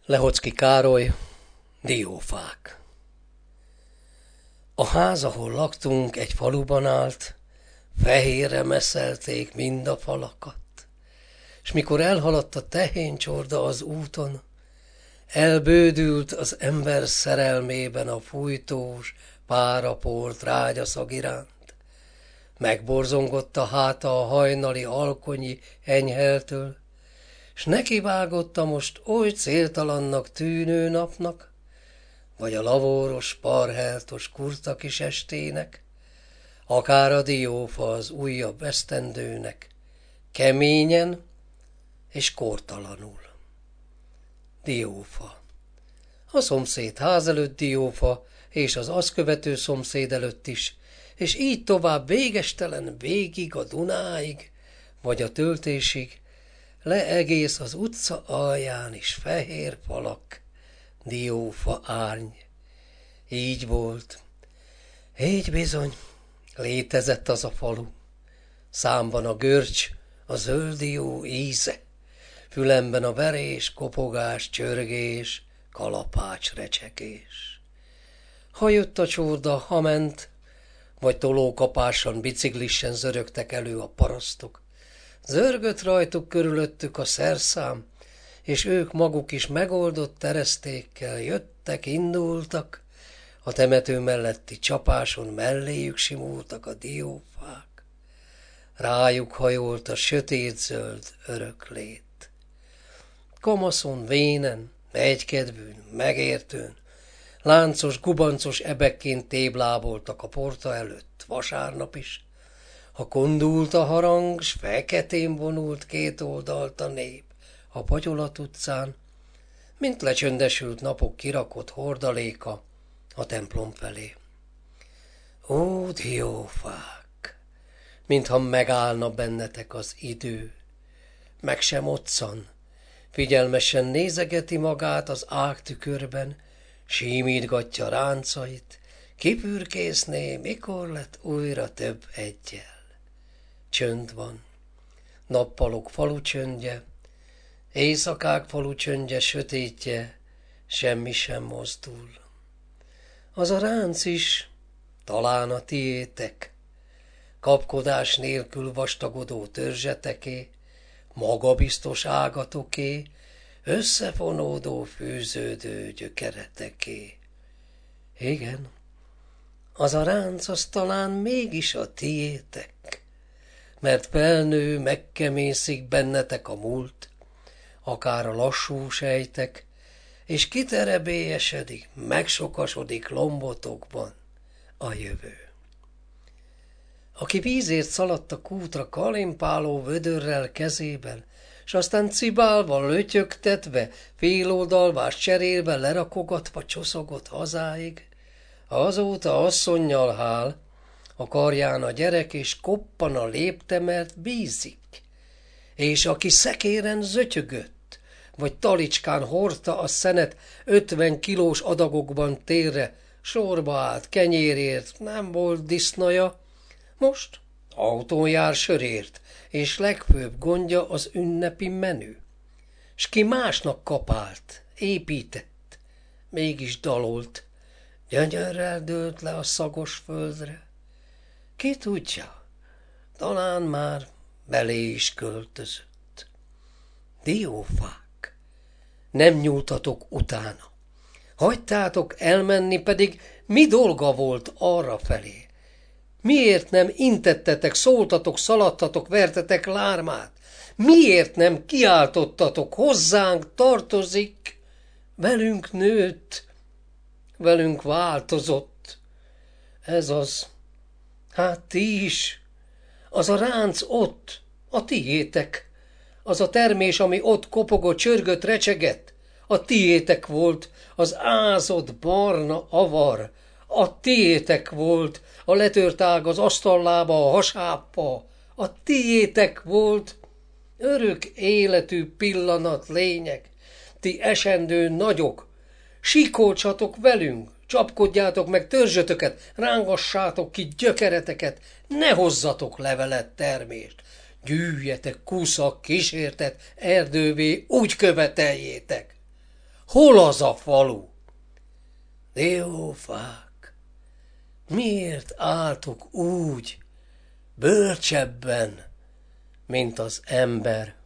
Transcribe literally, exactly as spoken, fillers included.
Lehocki Károly, Diófák. A ház, ahol laktunk, egy faluban állt, fehérre messzelték mind a falakat, s mikor elhaladt a tehéncsorda az úton, elbődült az ember szerelmében a fújtós, párapolt rágyaszag iránt. Megborzongott a háta a hajnali alkonyi enyheltől, s nekivágott a most oly céltalannak tűnő napnak, vagy a lavóros, parheltos kurta kis estének, akár a diófa az újabb esztendőnek, keményen és kortalanul. Diófa. A szomszéd ház előtt diófa, és az azt követő szomszéd előtt is, és így tovább végestelen végig a Dunáig, vagy a töltésig, le egész az utca alján is fehér falak, diófa árny. Így volt. Így bizony létezett az a falu. Számban a görcs, a zölddió íze, fülemben a verés, kopogás, csörgés, kalapács recsegés. Ha jött a csorda, ha ment, vagy tolókapáson, biciklisen zörögtek elő a parasztok, zörgött rajtuk körülöttük a szerszám, és ők maguk is megoldott teresztékkel jöttek, indultak, a temető melletti csapáson melléjük simultak a diófák. Rájuk hajolt a sötétzöld öröklét. Kamaszon, vénen, egykedvűn, megértőn, láncos, gubancos ebekként tébláboltak a porta előtt, vasárnap is. Ha kondult a harang, s feketén vonult két oldalt a nép a Patyolat utcán, mint lecsöndesült napok kirakott hordaléka a templom felé. Ó, diófák, mintha megállna bennetek az idő, meg sem otszan, figyelmesen nézegeti magát az ágtükörben, símítgatja ráncait, kipürkészné, mikor lett újra több eggyel. Csönd van, nappalok falu csöndje, éjszakák falu csöndje, sötétje, semmi sem mozdul. Az a ránc is, talán a tiétek, kapkodás nélkül vastagodó törzseteké, magabiztos ágatoké, összefonódó, fűződő gyökereteké. Igen, az a ránc az talán mégis a tiétek, mert felnő, megkemészik bennetek a múlt, akár a lassú sejtek, és kiterebélyesedik, megsokasodik lombotokban a jövő. Aki vízért szaladt a kútra kalimpáló vödörrel kezében, s aztán cibálva, lötyögtetve, féloldalvás cserélve, lerakogatva csoszogott hazáig, azóta asszonnyal hál, a karján a gyerek, és koppan a lépte, mert bízik. És aki szekéren zötyögött, vagy talicskán hordta a szenet ötven kilós adagokban térre, sorba állt kenyérért, nem volt disznaja, most autón jár sörért, és legfőbb gondja az ünnepi menü. S ki másnak kapált, épített, mégis dalolt, gyönyörrel dőlt le a szagos földre. Ki tudja, talán már belé is költözött. Diófák, nem nyúltatok utána. Hagytátok elmenni, pedig mi dolga volt arra felé? Miért nem intettetek, szóltatok, szaladtatok, vertetek lármát? Miért nem kiáltottatok, hozzánk tartozik, velünk nőtt, velünk változott? Ez az, hát ti is, az a ránc ott, a tiétek, az a termés, ami ott kopogott, csörgött, recsegett, a tiétek volt, az ázott barna avar, a tiétek volt, a letört ág, az asztallába, a hasápa, a tiétek volt, örök életű pillanat lényeg, ti esendő nagyok, sikolcsatok velünk, csapkodjátok meg törzsötöket, rángassátok ki gyökereteket, ne hozzatok levelet, termést, gyűjjetek kuszak, kísértet, erdővé, úgy követeljétek. hol az a falu? Diófák, miért álltok úgy, bölcsebben, mint az ember